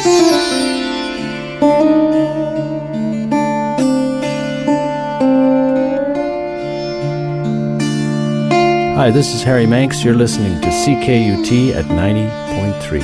Hi, this is Harry Manx. You're listening to CKUT at 90.3.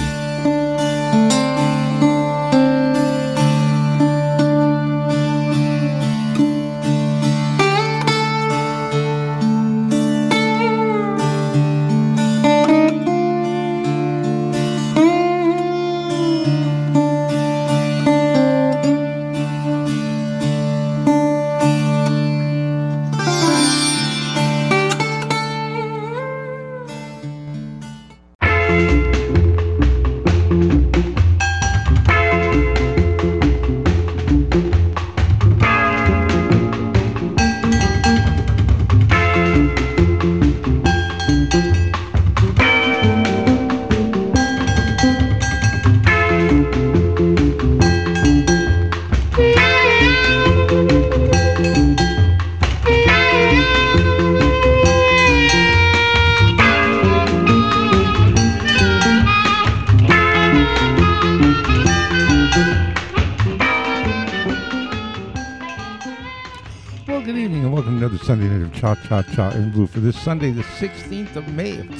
Sunday night of Cha Cha Cha in Blue for this Sunday, the 16th of May of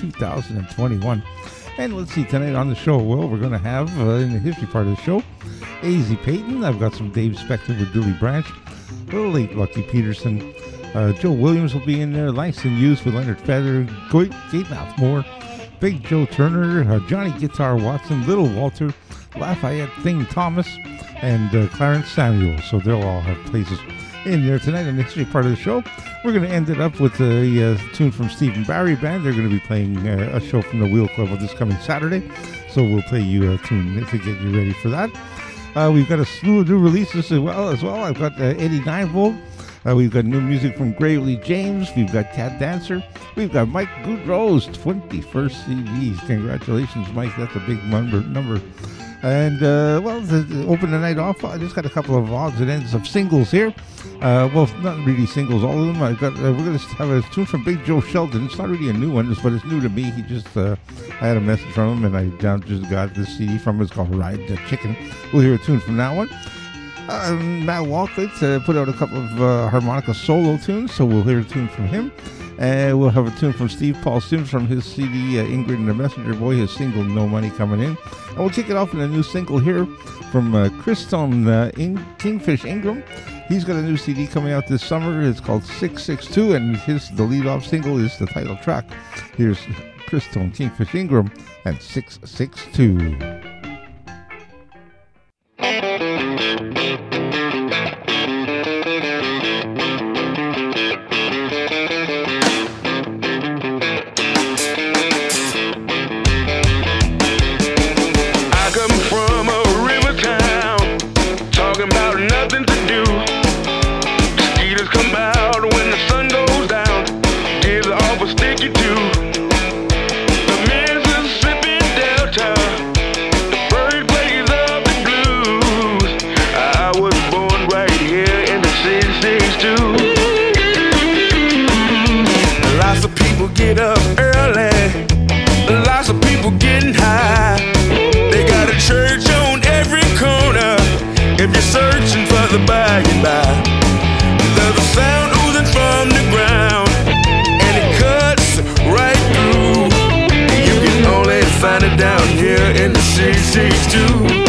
2021. And let's see, tonight on the show, well, we're going to have, in the history part of the show, A.Z. Payton. I've got some Dave Spector with Billy Branch, a little late Lucky Peterson. Joe Williams will be in there, Langston Hughes with Leonard Feather, Gatemouth Moore, Big Joe Turner, Johnny Guitar Watson, Little Walter, Lafayette Thing Thomas, and Clarence Samuel. So they'll all have places in there tonight in the history part of the show. We're going to end it up with a tune from Stephen Barry Band. They're going to be playing a show from the Wheel Club this coming Saturday, so we'll play you a tune to get you ready for that. We've got a slew of new releases as well. I've got Eddie 9-Volt. We've got new music from Gravely James. We've got Cat Dancer. We've got Mike Goudreau's 21st CDs. Congratulations, Mike. That's a big number. And, to open the night off, I just got a couple of odds and ends of singles here. Well, not really singles, all of them. We're going to have a tune from Big Joe Sheldon. It's not really a new one, but it's new to me. He just, I had a message from him, and I just got this CD from him. It's called Ride the Chicken. We'll hear a tune from that one. Matt Walklitz put out a couple of harmonica solo tunes, so we'll hear a tune from him. And we'll have a tune from Steve Paul Sims from his CD, Ingrid and the Messenger Boy, his single, No Money Coming In. And we'll kick it off with a new single here from Christone Kingfish Ingram. He's got a new CD coming out this summer. It's called 662, and the lead-off single is the title track. Here's Christone Kingfish Ingram and 662. Get up early, lots of people getting high. They got a church on every corner if you're searching for the by and by. There's a sound oozing from the ground, and it cuts right through. You can only find it down here in the 662.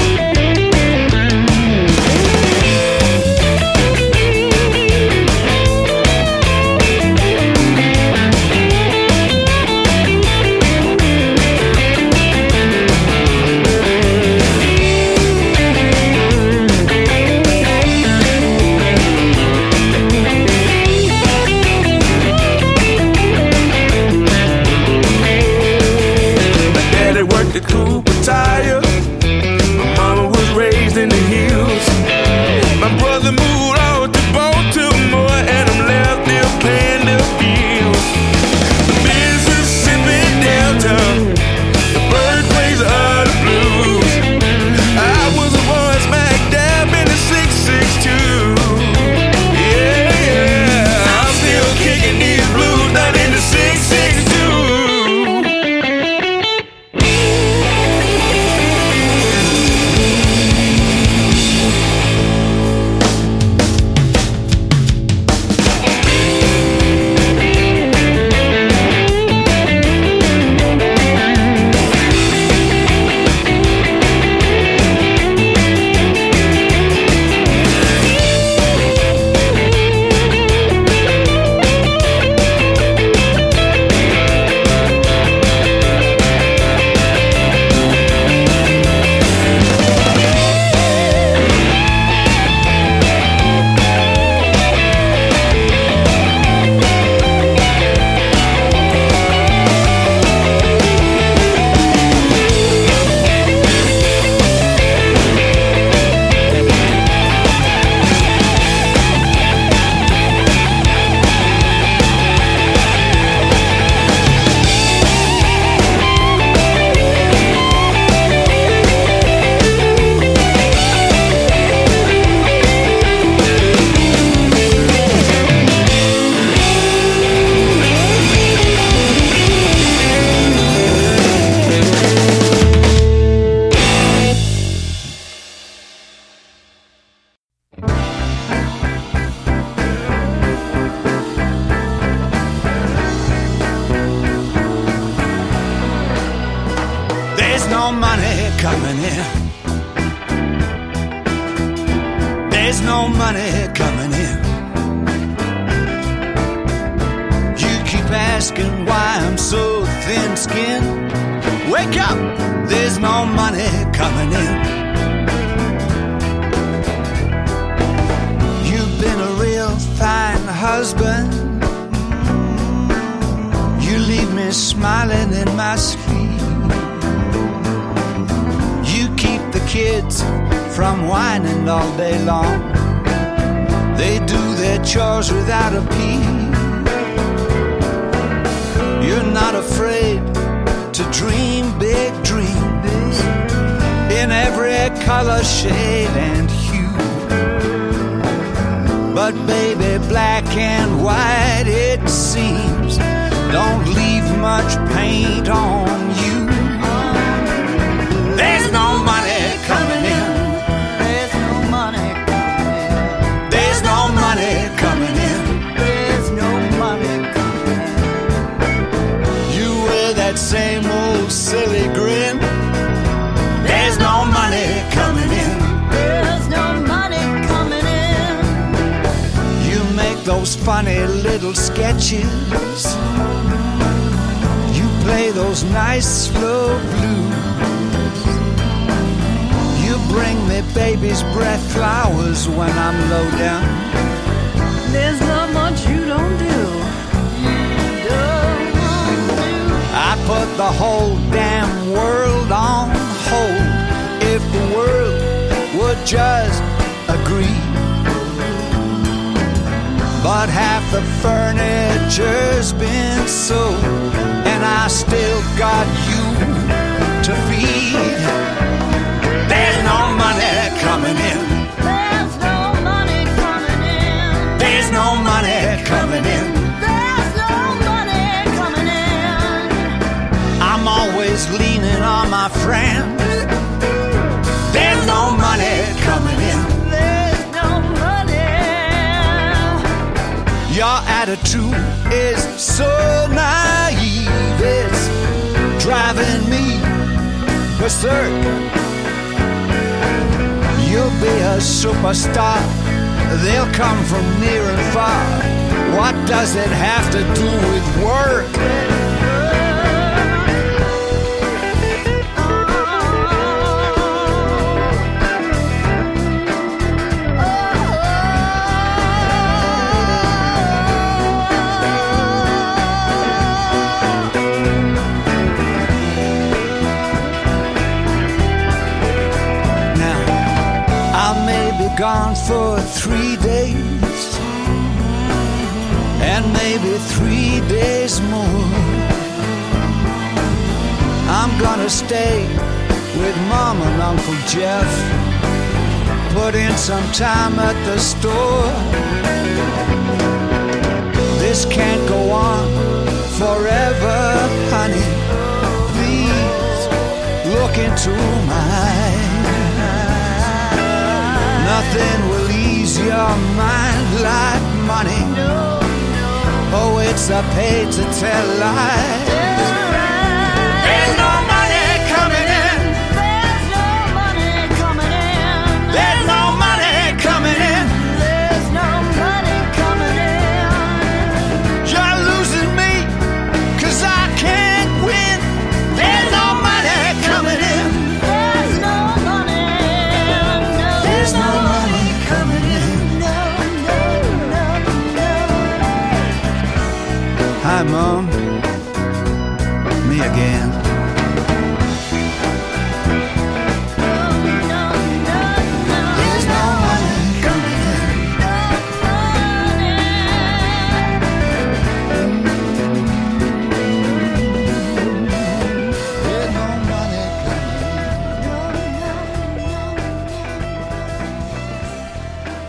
There's no money coming in. You keep asking why I'm so thin-skinned. Wake up, there's no money coming in. You've been a real fine husband. You leave me smiling in my sleep. You keep the kids from whining all day long. They do their chores without a peep. You're not afraid to dream big dreams in every color, shade, and hue. But baby, black and white, it seems, don't leave much paint on you. There's no money coming in. There's no money coming in. There's no money coming in. There's no money coming in. You wear that same old silly grin. There's no money coming in. There's no money coming in. You make those funny little sketches. You play those nice slow blues. You bring me baby's breath flowers when I'm low down. There's not much you don't do. I put the whole damn world on hold. If the world would just agree. But half the furniture's been sold, and I still got you to feed. There's no money coming in. There's no money coming in. There's no money coming in. There's no money coming in. I'm always leaning on my friends. There's no money coming in. There's no money. Your attitude is so naive. It's driving me berserk. You'll be a superstar. They'll come from near and far. What does it have to do with work? Gone for 3 days, and maybe 3 days more. I'm gonna stay with Mom and Uncle Jeff, put in some time at the store. This can't go on forever, honey. Please look into my eyes. Nothing will ease your mind like money. Oh, it's a pay to tell lies. There's no money coming in. There's no money coming in. There's no money coming in. There's no money coming in. You're losing me, 'cause I can't win. There's no money coming in. There's no money. There's no money coming in. No, no, no, no. Hi, Mom. Me again. There's no money coming in. There's no money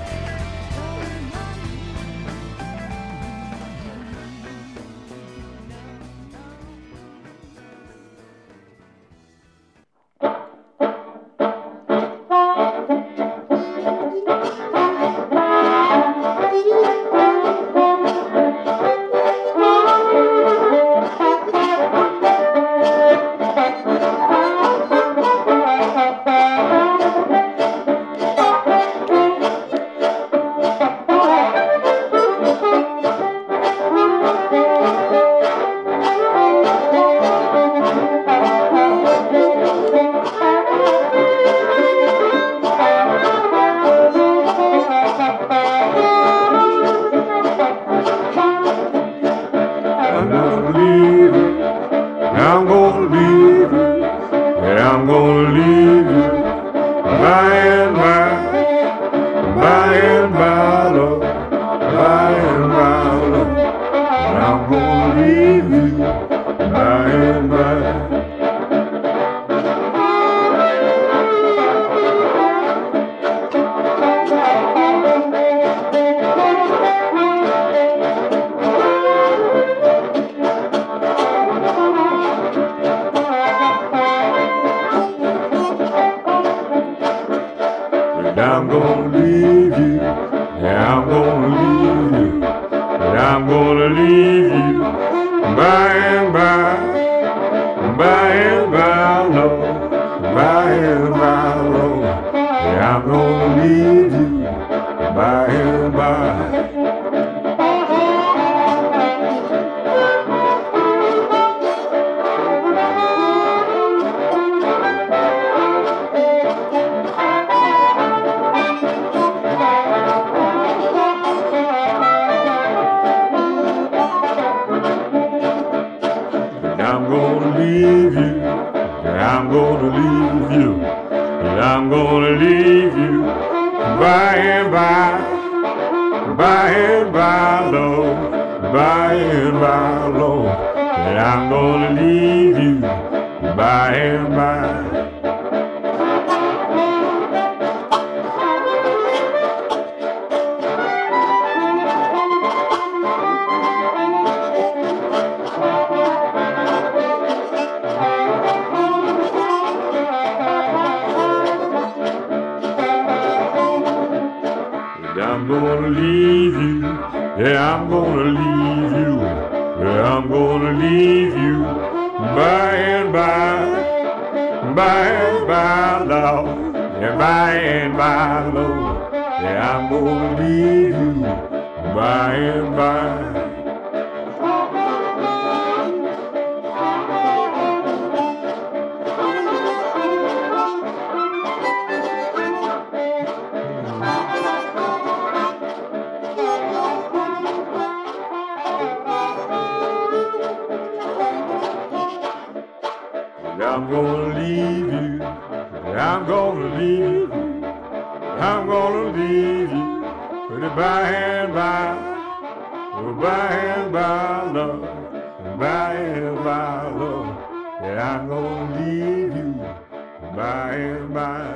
coming in. by and by, Lord, by and by, Lord, I'm gonna leave you by and by. I'm gonna leave you, yeah, I'm gonna leave you, yeah, I'm gonna leave you by and by, Lord, by and by, Lord, yeah, I'm gonna leave you by and by. I'm gonna leave you, I'm gonna leave you, I'm gonna leave you by and by, Lord, by and by, Lord, and I'm gonna leave you by and by. I'm gonna leave you, yeah, I'm gonna leave you, yeah, I'm gonna leave you by and by, Lord, yeah, by and by, Lord, yeah, I'm gonna leave you by and by. I'm gonna leave you, I'm gonna leave you, I'm gonna leave you, by and by, Lord, by and by, Lord, yeah, I'm gonna leave you, by and by.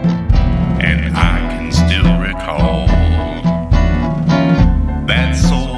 That soul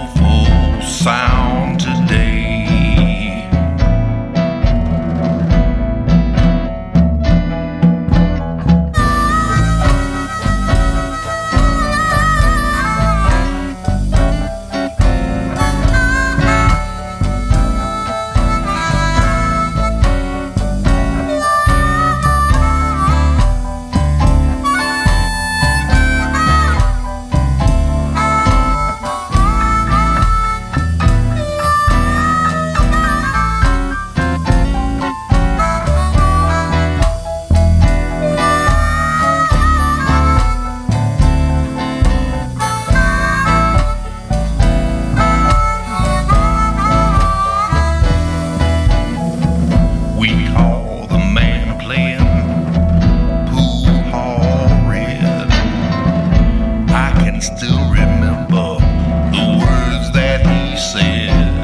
remember the words that he said.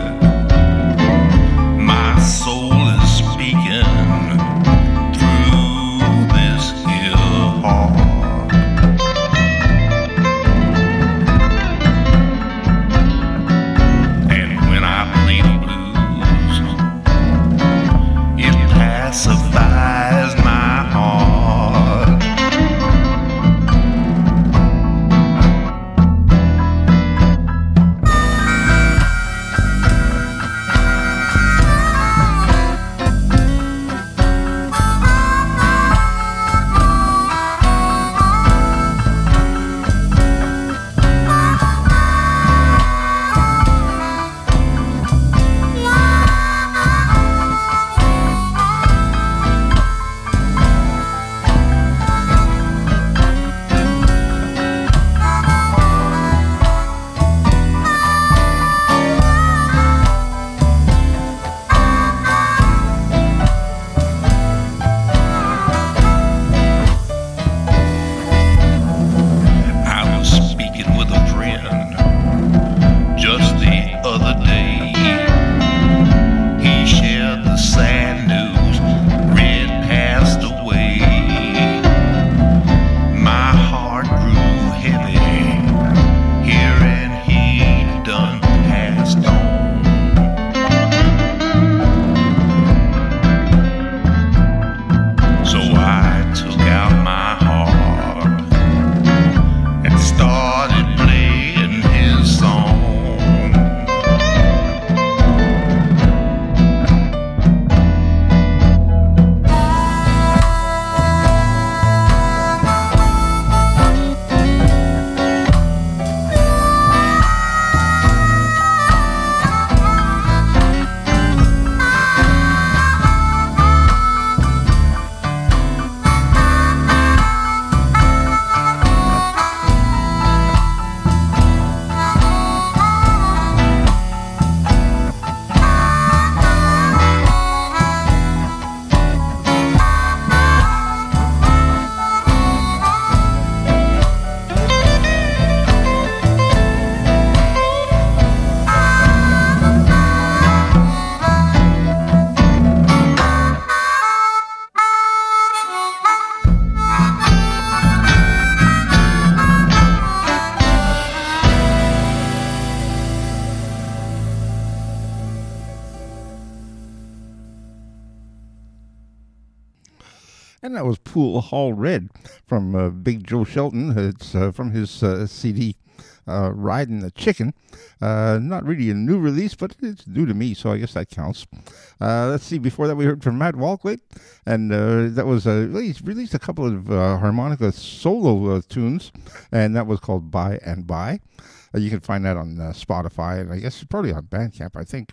My soul is speaking through this here heart. And when I play the blues, it pacifies my heart. And that was Pool Hall Red from Big Joe Shelton. It's from his CD, Riding the Chicken. Not really a new release, but it's new to me, so I guess that counts. Let's see, before that we heard from Matt Walkley, and that was he's released a couple of harmonica solo tunes, and that was called By and By. You can find that on Spotify, and I guess probably on Bandcamp, I think.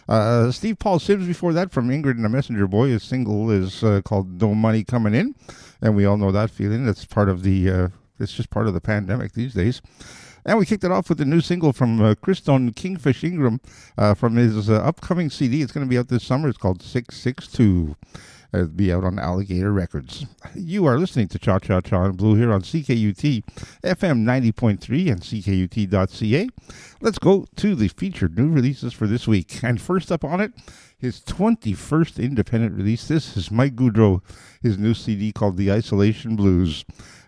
Steve Paul Sims before that from Ingrid and the Messenger Boy. His single is called No Money Coming In, and we all know that feeling. That's part of the, it's just part of the pandemic these days. And we kicked it off with a new single from Christone Kingfish Ingram from his upcoming CD. It's going to be out this summer. It's called 662. It'll be out on Alligator Records. You are listening to Cha Cha Cha and Blue here on CKUT FM 90.3 and CKUT.ca. Let's go to the featured new releases for this week. And first up on it, his 21st independent release. This is Mike Goudreau, his new CD called The Isolation Blues.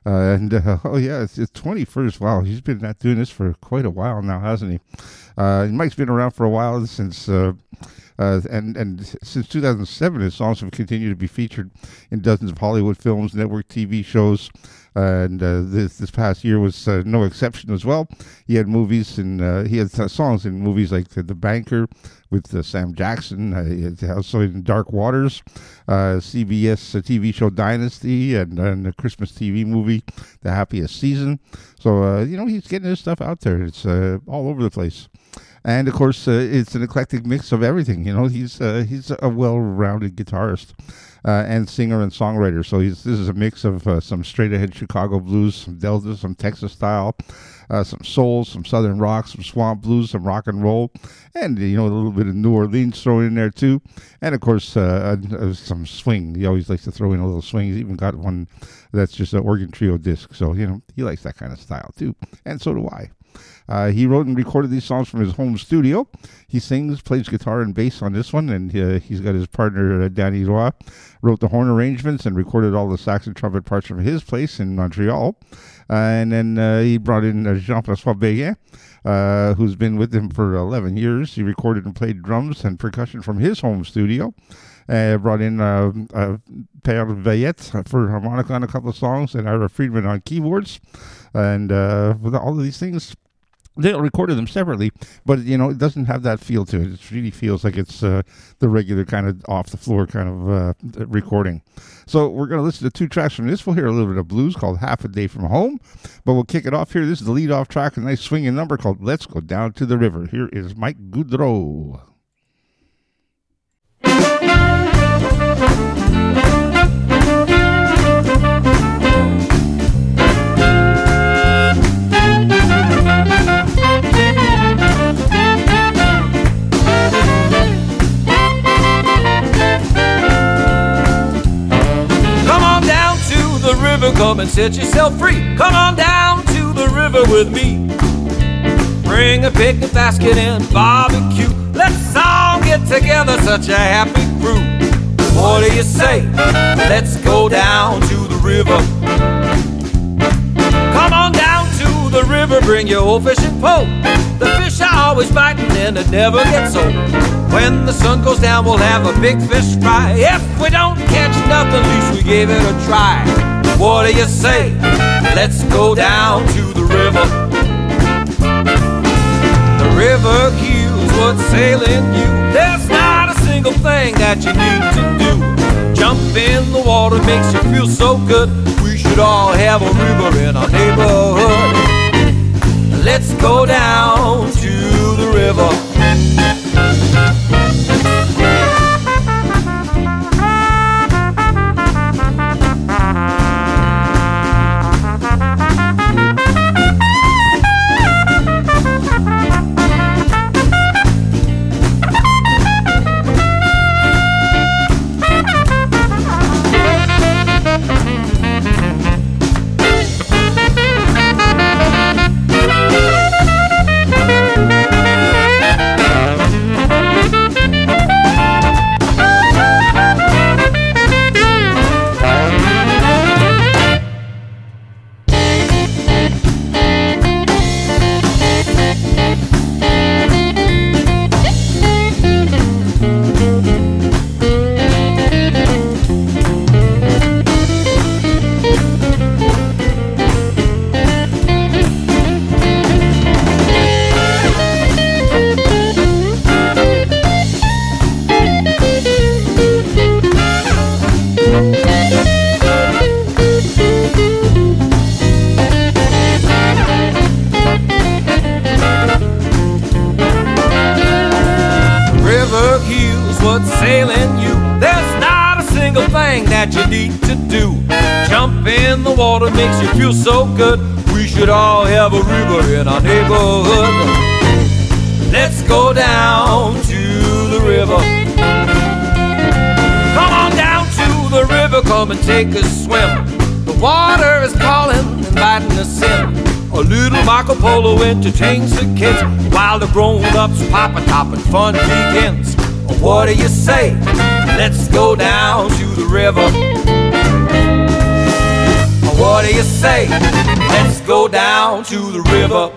It's his 21st. Wow, he's been doing this for quite a while now, hasn't he? Mike's been around for a while since... and since 2007, his songs have continued to be featured in dozens of Hollywood films, network TV shows, and this past year was no exception as well. He had movies and he had songs in movies like The Banker with Sam Jackson, also in Dark Waters, CBS TV show Dynasty, and the Christmas TV movie The Happiest Season. So he's getting his stuff out there. It's all over the place. And of course, it's an eclectic mix of everything. He's a well-rounded guitarist and singer and songwriter. So this is a mix of some straight-ahead Chicago blues, some Delta, some Texas style, some soul, some Southern rock, some swamp blues, some rock and roll, and a little bit of New Orleans thrown in there too. And of course, some swing. He always likes to throw in a little swing. He's even got one that's just an organ trio disc. So he likes that kind of style too, and so do I. He wrote and recorded these songs from his home studio. He sings, plays guitar and bass on this one, and he's got his partner, Danny Roy, wrote the horn arrangements and recorded all the sax and trumpet parts from his place in Montreal. And then he brought in Jean-François Béguin, who's been with him for 11 years. He recorded and played drums and percussion from his home studio. Brought in Per Veillette for harmonica on a couple of songs, and Ira Friedman on keyboards. And with all of these things, they recorded them separately, but it doesn't have that feel to it. It really feels like it's the regular kind of off-the-floor kind of recording. So we're going to listen to 2 tracks from this. We'll hear a little bit of blues called Half a Day from Home, but we'll kick it off here. This is the lead-off track, a nice swinging number called Let's Go Down to the River. Here is Mike Goudreau. Come and set yourself free. Come on down to the river with me. Bring a picnic basket and barbecue. Let's all get together, such a happy crew. What do you say? Let's go down to the river. Come on down to the river, bring your old fishing pole. The fish are always biting and it never gets old. When the sun goes down, we'll have a big fish fry. If we don't catch nothing, at least we gave it a try. What do you say? Let's go down to the river. The river heals what's ailing you. There's not a single thing that you need to do. Jump in the water makes you feel so good. We should all have a river in our neighborhood. Let's go down to the river. That you need to do. Jump in the water makes you feel so good. We should all have a river in our neighborhood. Let's go down to the river. Come on down to the river, come and take a swim. The water is calling, inviting us in. A little Marco Polo entertains the kids, while the grown-ups pop a top and fun begins. What do you say? Let's go down to the river. What do you say? Let's go down to the river.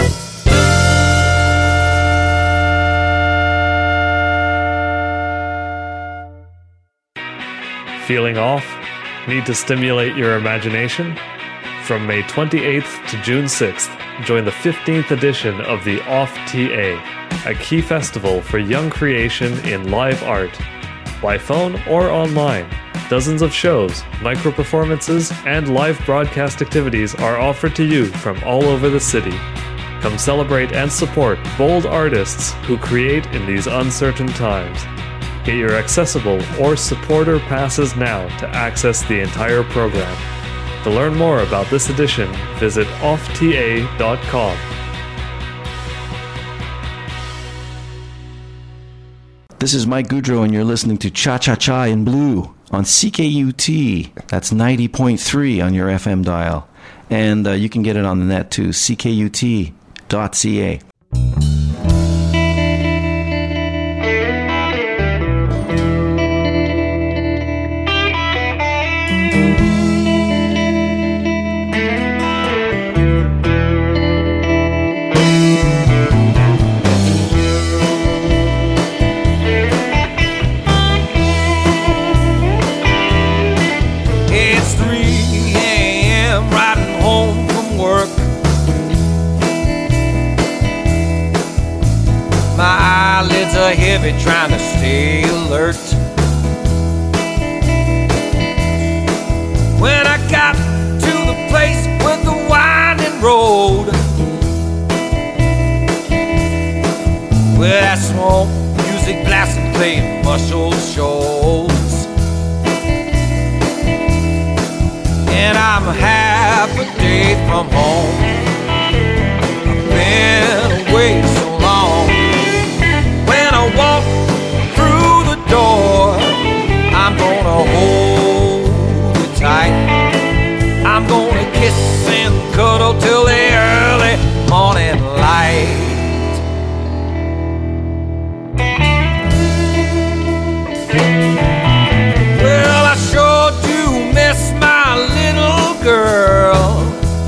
Feeling off? Need to stimulate your imagination? From May 28th to June 6th, join the 15th edition of the Off TA, a key festival for young creation in live art. By phone or online, dozens of shows, micro-performances, and live broadcast activities are offered to you from all over the city. Come celebrate and support bold artists who create in these uncertain times. Get your accessible or supporter passes now to access the entire program. To learn more about this edition, visit offta.com. This is Mike Goudreau, and you're listening to Cha Cha Cha in Blue on CKUT. That's 90.3 on your FM dial. And you can get it on the net too, CKUT CKUT.ca. It's 3 a.m. riding home from work. My eyelids are heavy, trying to stay alert. When I got to the place with the winding road, where that swamp music blasting, playing muscle shoals, and I'm half a day from home. I've been away so long. When I walk through the door, I'm gonna hold you tight. I'm gonna kiss and cuddle till the early morning light. Well, I sure do miss my little girl.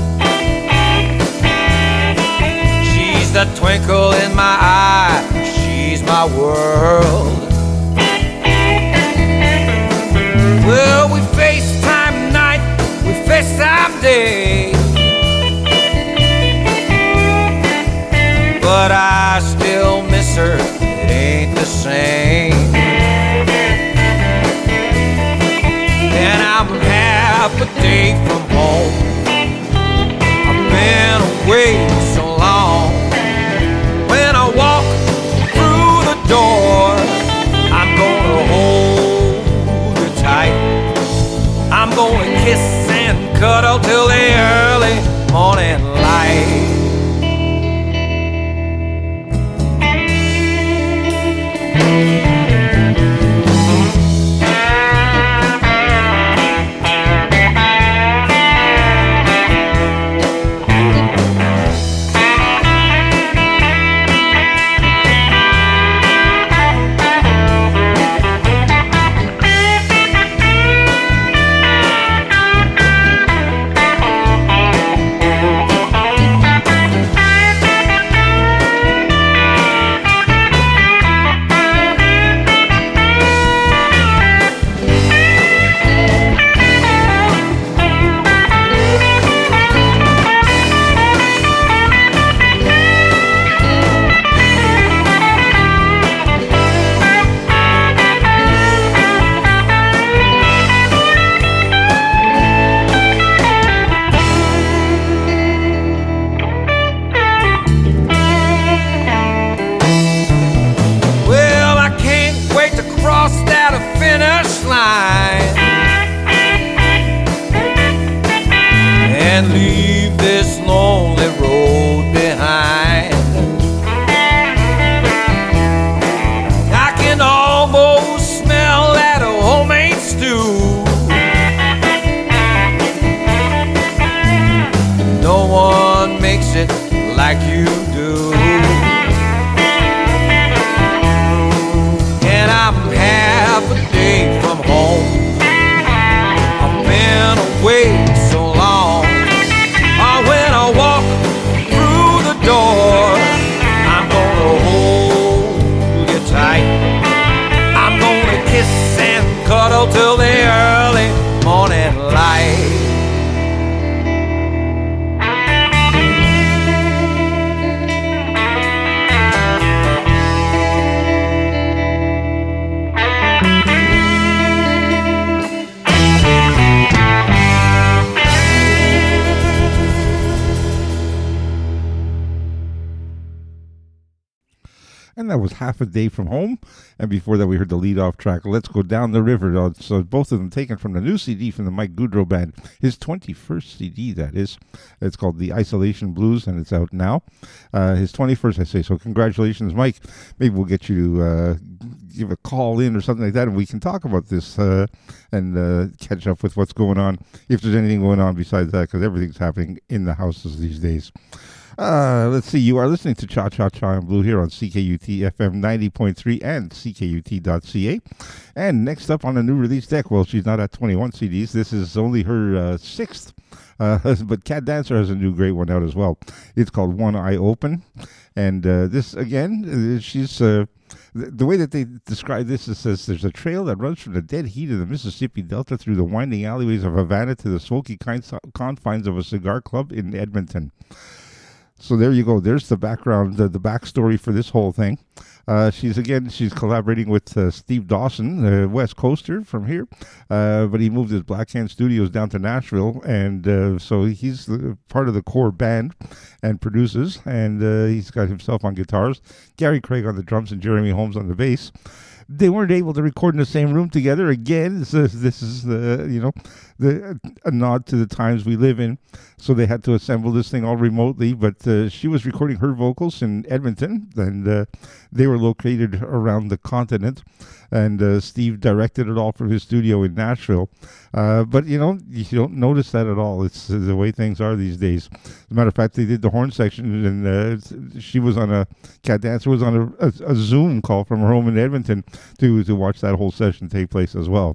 She's the twinkle in my eye, she's my world. Well, we FaceTime night, we FaceTime day, but I still miss her, it ain't the same. And I'm half a day from home. I've been away so long. When I walk through the door, I'm gonna hold you tight. I'm gonna kiss and cuddle till the early morning light. And leave this lonely road behind. I can almost smell that homemade stew. No one makes it like you do. And I'm half a day from home. I've been away so long. When I walk through the door, I'm gonna hold you tight. I'm gonna kiss and cuddle till the early morning light. And that was Half a Day from Home. And before that, we heard the lead-off track, Let's Go Down the River. So both of them taken from the new CD from the Mike Goudreau Band. His 21st CD, that is. It's called The Isolation Blues, and it's out now. His 21st, I say. So congratulations, Mike. Maybe we'll get you to give a call in or something like that, and we can talk about this and catch up with what's going on, if there's anything going on besides that, because everything's happening in the houses these days. Let's see. You are listening to Cha Cha Cha and Blue here on CKUT FM 90.3 and CKUT.ca. And next up on the new release deck, well, she's not at 21 CDs. This is only her sixth. But Cat Dancer has a new great one out as well. It's called One Eye Open. And this, again, she's... the way that they describe this, it says there's a trail that runs from the dead heat of the Mississippi Delta through the winding alleyways of Havana to the smoky confines of a cigar club in Edmonton. So there you go. There's the background, the backstory for this whole thing. She's collaborating with Steve Dawson, West Coaster from here, but he moved his Black Hand Studios down to Nashville, and so he's part of the core band and produces, and he's got himself on guitars, Gary Craig on the drums, and Jeremy Holmes on the bass. They weren't able to record in the same room together. Again, this is a nod to the times we live in. So they had to assemble this thing all remotely. But she was recording her vocals in Edmonton, and they were located around the continent. And Steve directed it all from his studio in Nashville. But you don't notice that at all. It's the way things are these days. As a matter of fact, they did the horn section, and she was on Cat Dancer was on a Zoom call from her home in Edmonton to watch that whole session take place as well.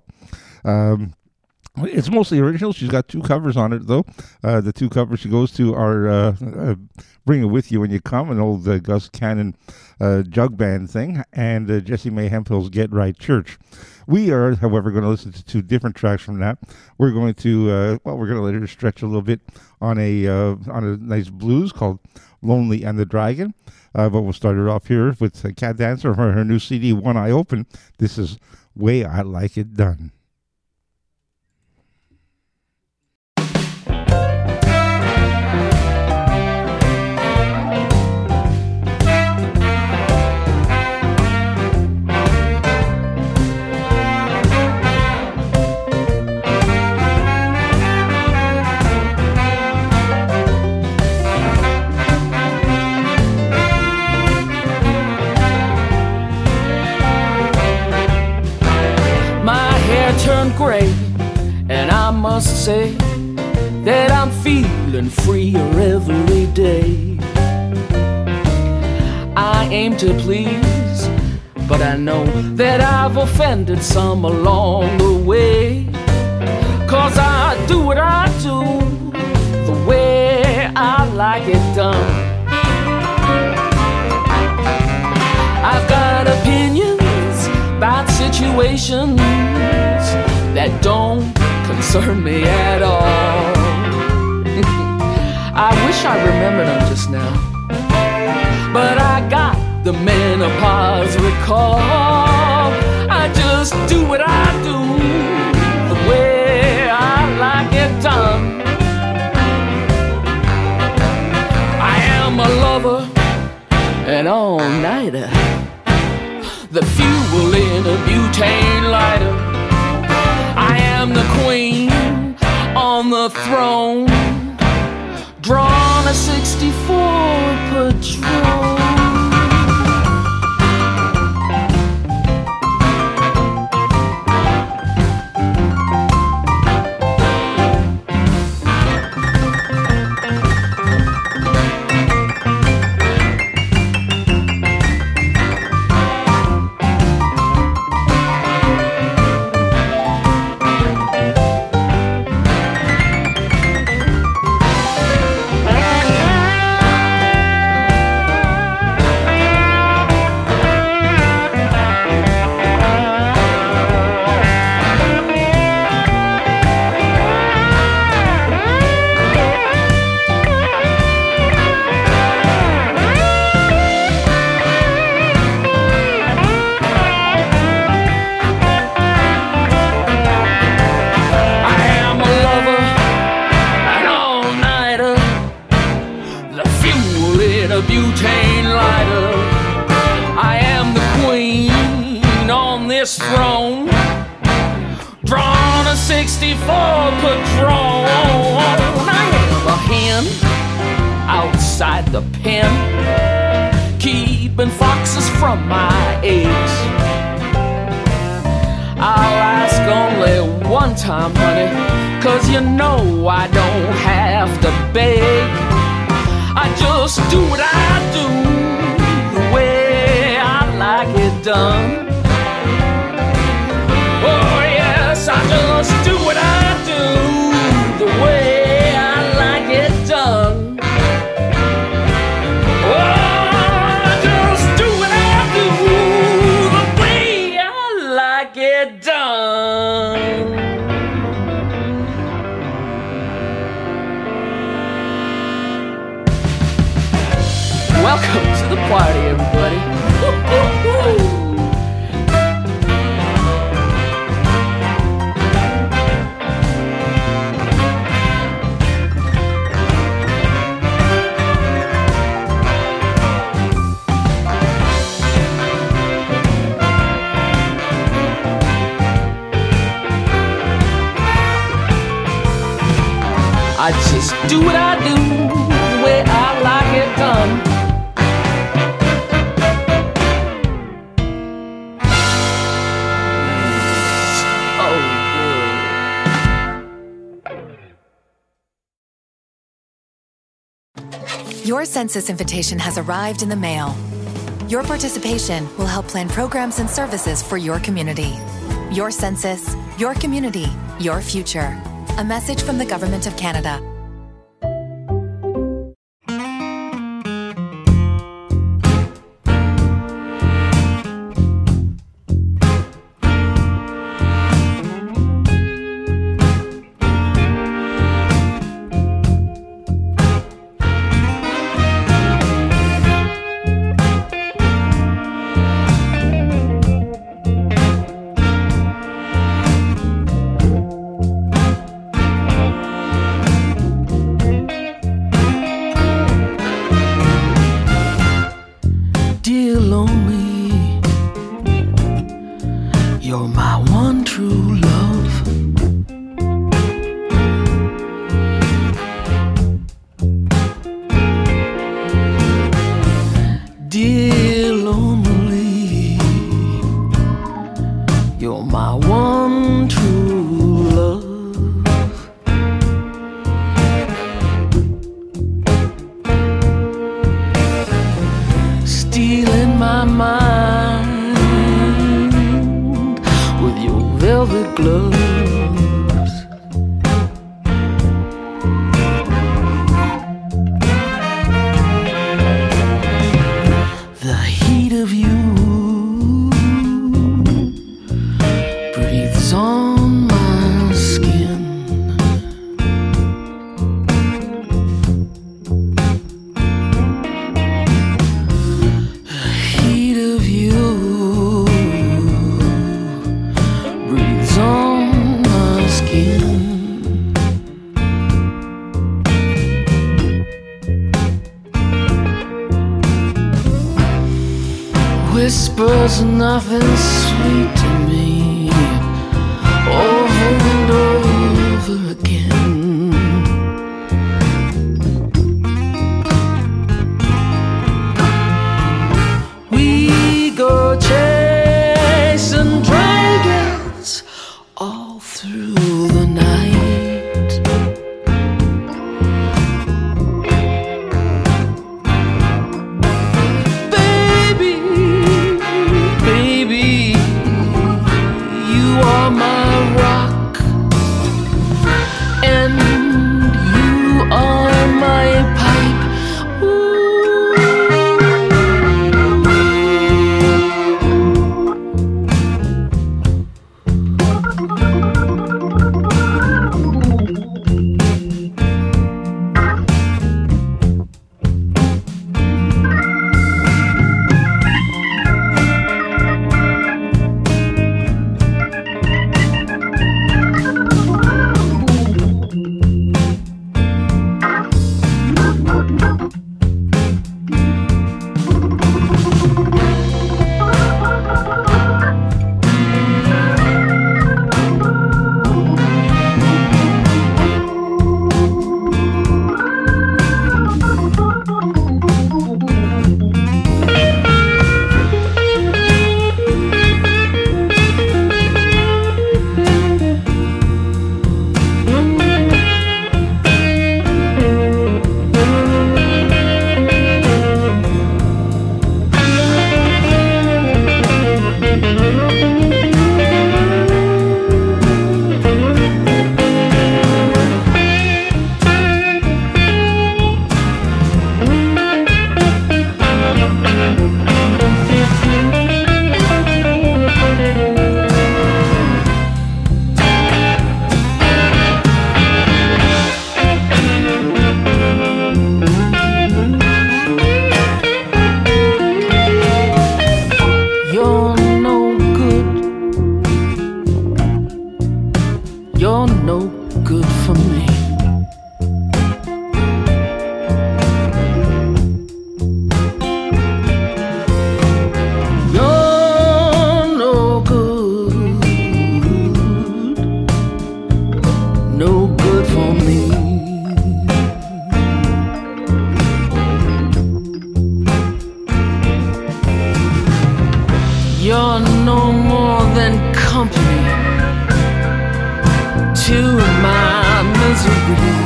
It's mostly original. She's got 2 covers on it, though. The 2 covers she goes to are Bring It With You When You Come, an old Gus Cannon jug band thing, and Jesse May Hemphill's Get Right Church. We are, however, going to listen to 2 different tracks from that. We're going to let her stretch a little bit on a nice blues called Lonely and the Dragon. But we'll start it off here with Cat Dancer from her new CD, One Eye Open. This is Way I Like It Done. Turned gray, and I must say that I'm feeling freer every day. I aim to please, but I know that I've offended some along the way. 'Cause I do what I do the way I like it done. I've got opinions about situations that don't concern me at all. I wish I remembered them just now, but I got the menopause recall. I just do what I do the way I like it done. I am a lover, an all-nighter, the fuel in a butane lighter. I am the queen on the throne, drawn a 64 Patron. Throne, drawn a 64 Patron. I am a hen outside the pen, keeping foxes from my eggs. I'll ask only one time, honey, 'cause you know I don't have to beg. I just do what I do the way I like it done. Oh yes, I just do what I do the way I like it done. Oh, I just do what I do the way I like it done. Welcome to the party, everybody. Woo-hoo-hoo. I just do what I do the way I like it done. Your census invitation has arrived in the mail. Your participation will help plan programs and services for your community. Your census, your community, your future. A message from the Government of Canada. Whispers nothing sweet to me over and over again. We go chasing dragons all through the night. Baby, you're no more than company to my miseries.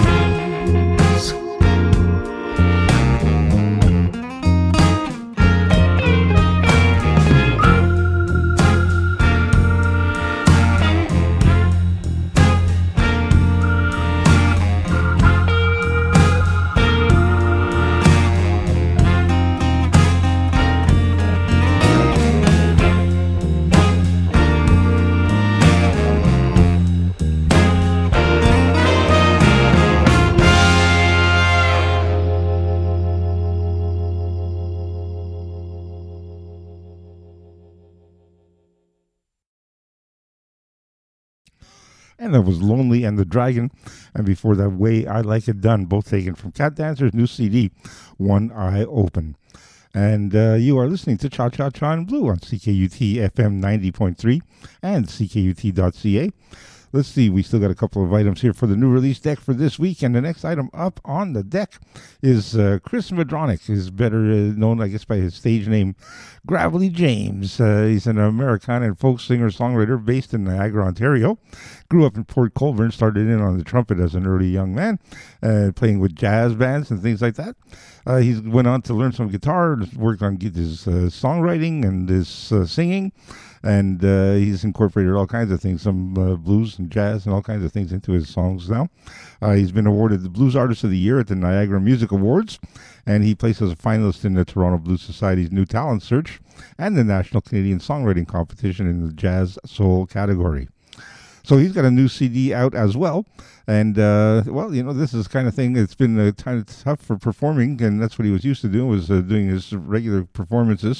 And that was Lonely and the Dragon. And before that, Way I Like It Done, both taken from Cat Dancer's new CD, One Eye Open. And you are listening to Cha Cha Cha in Blue on CKUT FM 90.3 and CKUT.ca. Let's see, we still got a couple of items here for the new release deck for this week. And the next item up on the deck is Chris Madronic. He's better known, I guess, by his stage name, Gravely James. He's an Americana and folk singer-songwriter based in Niagara, Ontario. Grew up in Port Colborne, started in on the trumpet as an early young man, playing with jazz bands and things like that. He went on to learn some guitar, worked on his songwriting and his singing, and he's incorporated all kinds of things, some blues and jazz and all kinds of things into his songs now. He's been awarded the Blues Artist of the Year at the Niagara Music Awards, and he placed as a finalist in the Toronto Blues Society's New Talent Search and the National Canadian Songwriting Competition in the Jazz Soul category. So he's got a new CD out as well. And, well, you know, this is the kind of thing, it's been kind of tough for performing, and that's what he was used to doing, was doing his regular performances.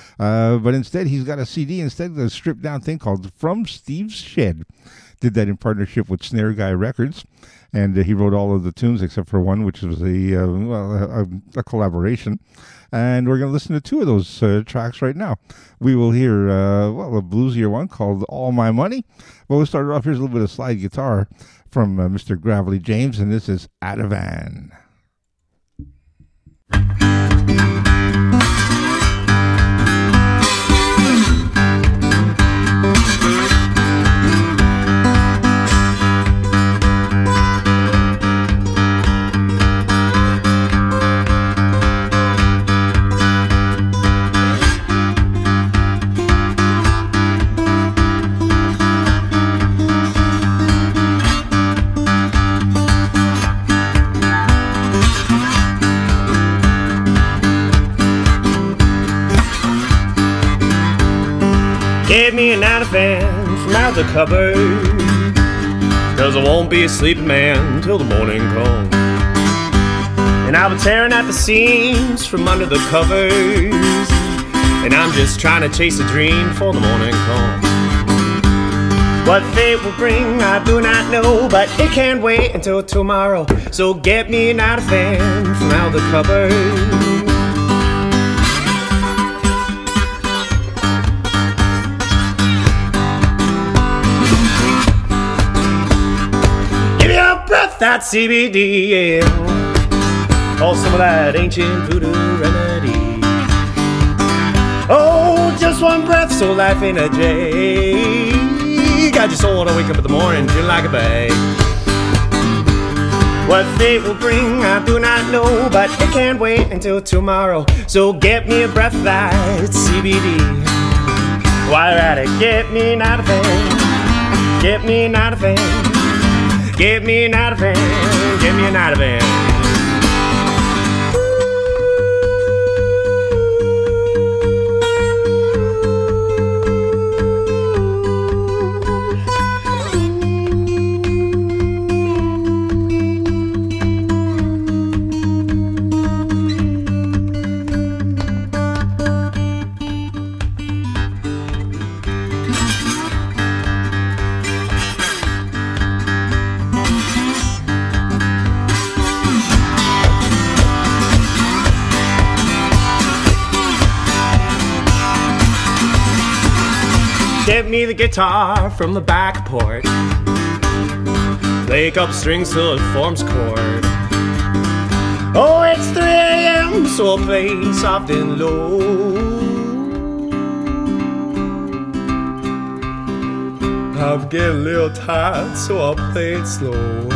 But instead, he's got a CD, instead of a stripped-down thing called From Steve's Shed. Did that in partnership with Snare Guy Records. And he wrote all of the tunes except for one, which was a collaboration. And we're going to listen to two of those tracks right now. We will hear, a bluesier one called All My Money. But we'll start off, here's a little bit of slide guitar from Mr. Gravely James, and this is Ativan. Get me an Ativan from out the cupboard, 'cause I won't be a sleeping man till the morning comes. And I'll be tearing at the seams from under the covers, and I'm just trying to chase a dream before the morning comes. What fate will bring, I do not know, but it can't wait until tomorrow. So get me an Ativan from out the cupboard. That CBD, yeah. Oh, some of that ancient voodoo remedy. Oh, just one breath, so life ain't a J. Got your soul to wake up in the morning feeling like a bag. What fate will bring, I do not know, but it can't wait until tomorrow. So get me a breath that's CBD. While you're at it, get me an Ativan. Get me an Ativan. Get me an Ativan, get me an Ativan. Get me the guitar from the back porch. Play a couple strings till it forms chord. Oh, it's 3 a.m., so I'll play soft and low. I'm getting a little tired, so I'll play it slow.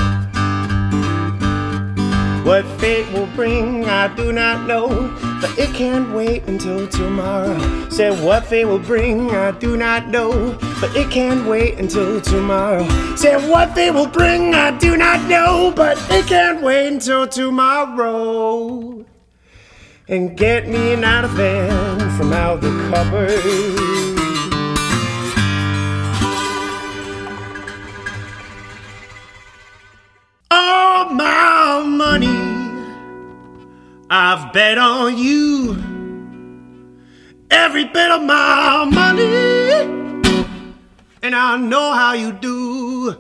What fate will bring, I do not know, but it can't wait until tomorrow. Said what fate will bring, I do not know, but it can't wait until tomorrow. Said what fate will bring, I do not know, but it can't wait until tomorrow. And get me an Ativan from out the cupboard. All my money I've bet on you. Every bit of my money, and I know how you do.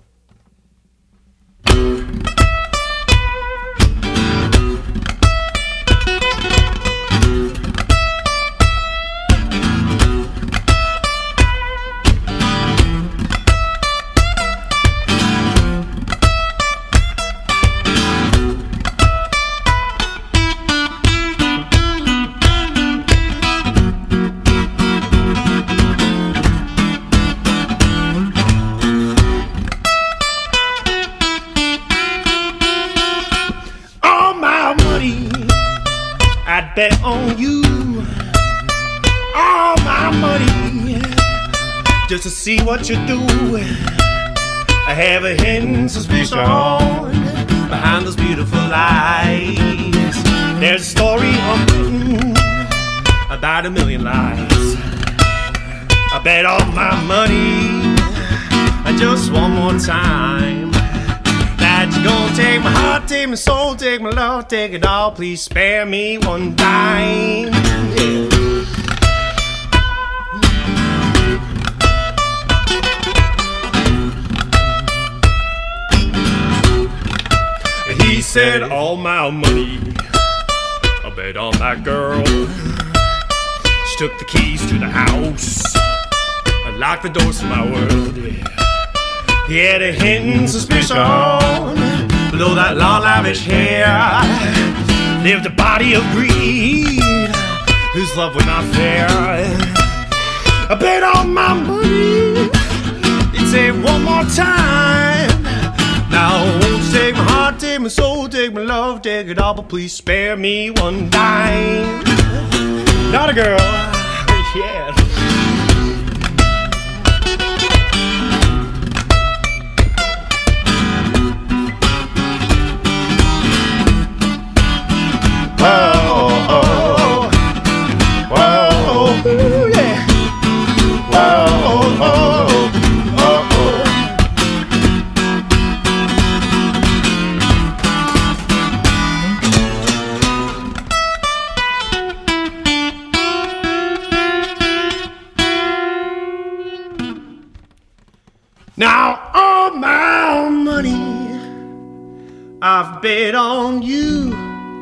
I'd bet on you all my money just to see what you do. I have a hidden suspicion behind those beautiful eyes. There's a story unwritten about 1,000,000 lies. I bet all my money just one more time that you're gonna take my heart, take my soul, take my love, take it all. Please spare me one dime. Yeah. He said all my money I bet on that girl. She took the keys to the house, I locked the doors to my world. Yeah. He had a hidden suspicion below that long lavish hair lived a body of greed whose love was not fair. I bet all my money he'd say one more time. Now I won't take my heart, take my soul, take my love, take it all, but please spare me one dime. Not a girl, yeah. Now all my money I've bet on you.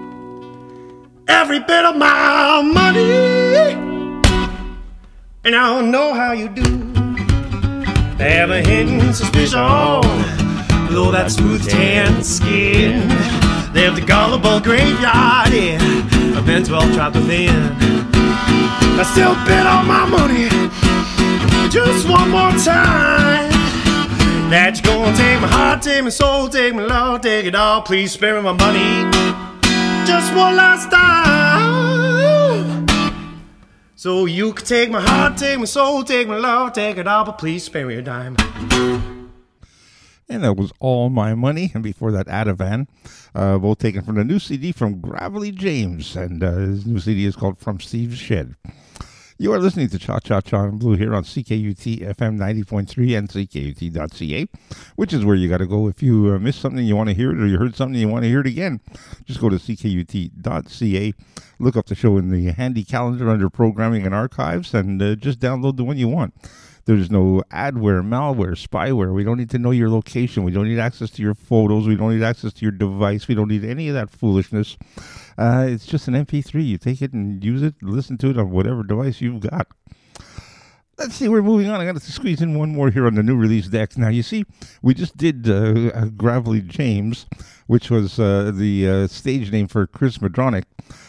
Every bit of my money, and I don't know how you do. They have a hidden suspicion below that smooth tan skin. They have the gullible graveyard, yeah, I've been 12 trapped within. I still bet on my money just one more time. That you're gonna take my heart, take my soul, take my love, take it all. Please spare me my money just one last time. So you can take my heart, take my soul, take my love, take it all, but please spare me a dime. And that was All My Money. And before that, Ativan, both taken from the new CD from Gravelly James. And his new CD is called From Steve's Shed. You are listening to Cha Cha Cha and Blue here on CKUT FM 90.3 and CKUT.ca, which is where you got to go if you missed something you want to hear it, or you heard something you want to hear it again. Just go to CKUT.ca, look up the show in the handy calendar under Programming and Archives, and just download the one you want. There's no adware, malware, spyware. We don't need to know your location. We don't need access to your photos. We don't need access to your device. We don't need any of that foolishness. It's just an MP3. You take it and use it, listen to it on whatever device you've got. Let's see, we're moving on. I got to squeeze in one more here on the new release decks. Now, you see, we just did Gravelly James, which was the stage name for Chris Madronic.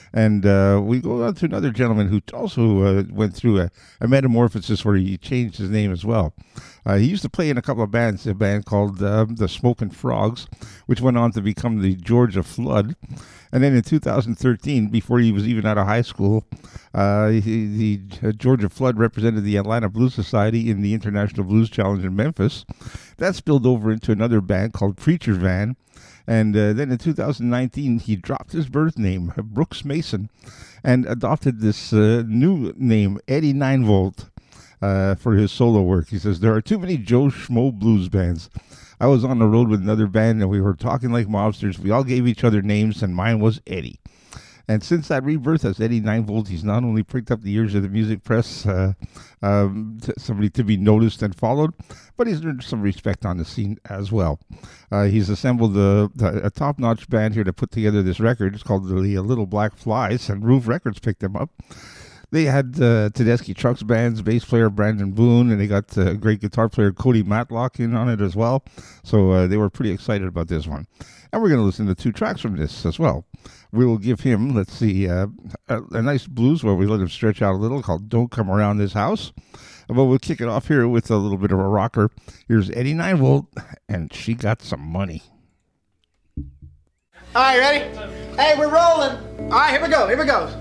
And we go on to another gentleman who also went through a metamorphosis where he changed his name as well. He used to play in a couple of bands, a band called the Smoking Frogs, which went on to become the Georgia Flood. And then in 2013, before he was even out of high school, the Georgia Flood represented the Atlanta Blues Society in the International Blues Challenge in Memphis. That spilled over into another band called Preacher Van. And then in 2019, he dropped his birth name, Brooks Mason, and adopted this new name, Eddie 9V, for his solo work. He says, there are too many Joe Schmo blues bands. I was on the road with another band, and we were talking like mobsters. We all gave each other names, and mine was Eddie. And since that rebirth as Eddie 9V, he's not only pricked up the ears of the music press, somebody to be noticed and followed, but he's earned some respect on the scene as well. He's assembled a top-notch band here to put together this record. It's called the Little Black Flies, and Roof Records picked them up. They had Tedeschi Trucks Band's bass player Brandon Boone, and they got great guitar player Cody Matlock in on it as well. So they were pretty excited about this one. And we're going to listen to 2 tracks from this as well. We will give him, let's see, a nice blues where we let him stretch out a little called Don't Come Around This House. But we'll kick it off here with a little bit of a rocker. Here's Eddie 9V, and She Got Some Money. All right, ready? Hey, we're rolling. All right, here we go. Here we go.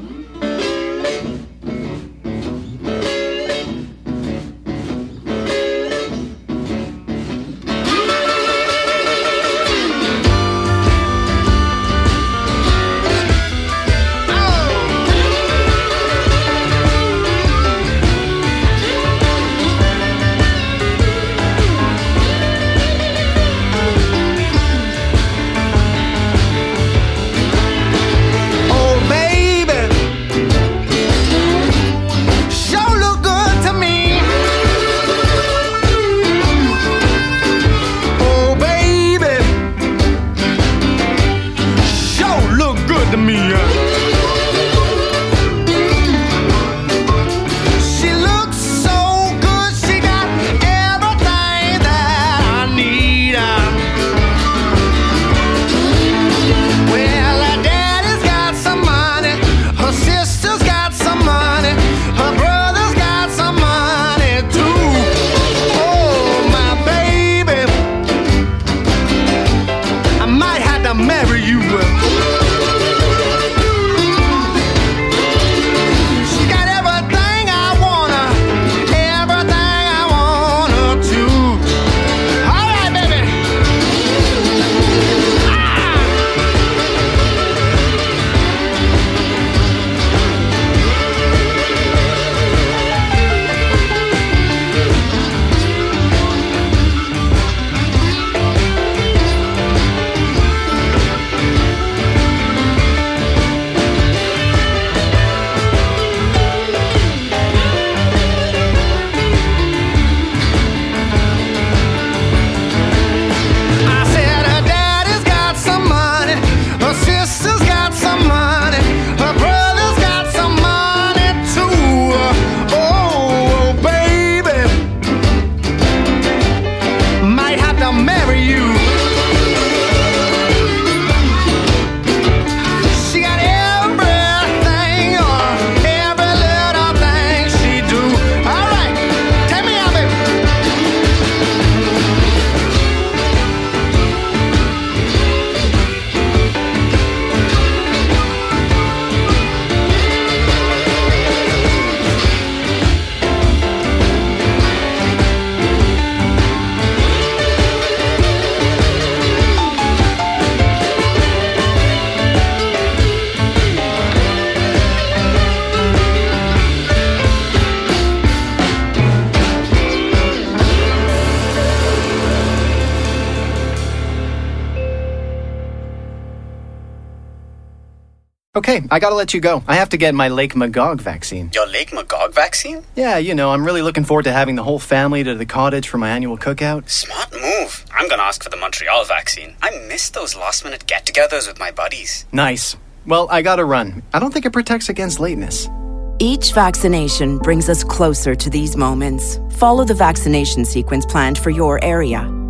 Okay, I gotta let you go. I have to get my Lake Magog vaccine. Your Lake Magog vaccine? Yeah, you know, I'm really looking forward to having the whole family to the cottage for my annual cookout. Smart move. I'm gonna ask for the Montreal vaccine. I miss those last-minute get-togethers with my buddies. Nice. Well, I gotta run. I don't think it protects against lateness. Each vaccination brings us closer to these moments. Follow the vaccination sequence planned for your area.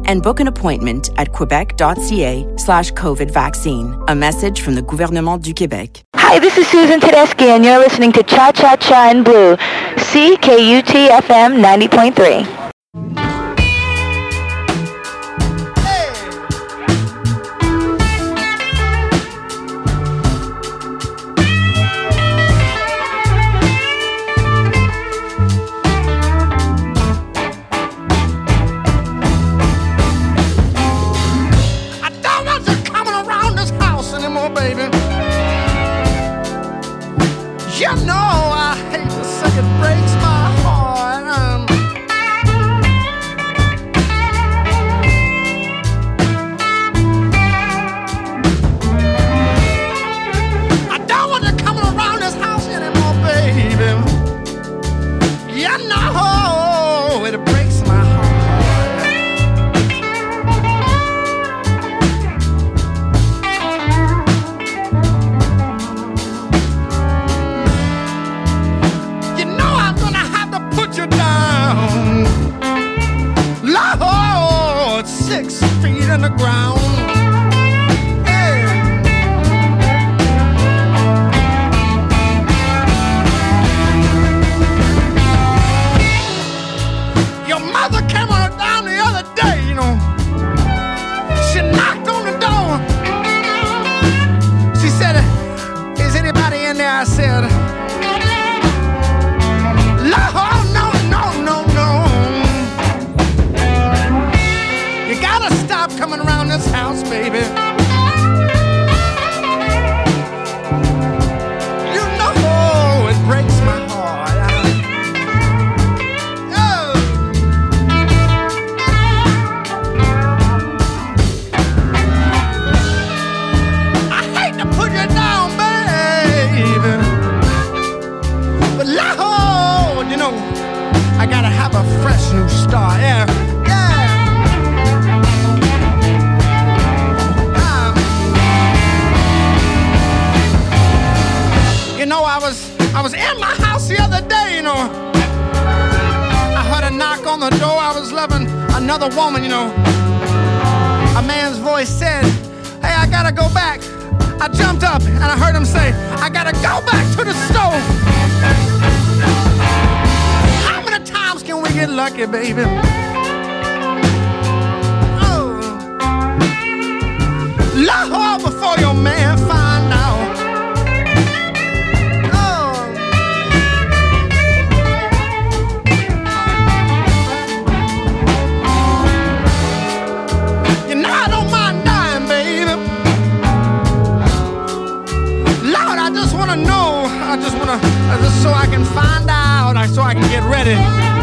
and book an appointment at quebec.ca/COVID vaccine. A message from the Gouvernement du Québec. Hi, this is Susan Tedeschi, and you're listening to Cha Cha Cha in Blue, CKUT FM 90.3. You know I hate to say it breaks my heart. I don't want you coming around this house anymore, baby. You know it breaks my heart. You down, Lord, 6 feet in the ground. Hey. Your mother came on down the other day, you know. She knocked on the door. She said, "Is anybody in there?" I said, "Lord, stop coming around this house, baby. You know it breaks my heart. Oh. I hate to put you down, baby, but Lord, you know I gotta have a fresh new start. Yeah. You know, I was in my house the other day, you know. I heard a knock on the door. I was loving another woman, you know. A man's voice said, "Hey, I gotta go back." I jumped up and I heard him say, "I gotta go back to the stove." How many times can we get lucky, baby? Oh. Lord, before your man find out. I just so I can find out, so I can get ready.